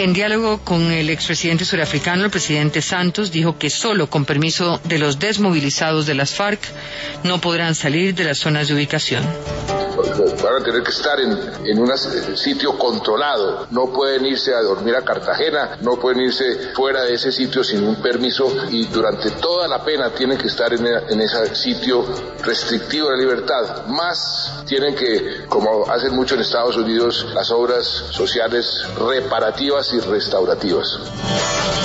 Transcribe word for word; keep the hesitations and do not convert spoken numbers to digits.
En diálogo con el expresidente surafricano, el presidente Santos dijo que solo con permiso de los desmovilizados de las FARC no podrán salir de las zonas de ubicación. Van a tener que estar en, en un sitio controlado, no pueden irse a dormir a Cartagena, no pueden irse fuera de ese sitio sin un permiso y durante toda la pena tienen que estar en, en ese sitio restrictivo de libertad. Más tienen que, como hacen mucho en Estados Unidos, las obras sociales reparativas y restaurativas.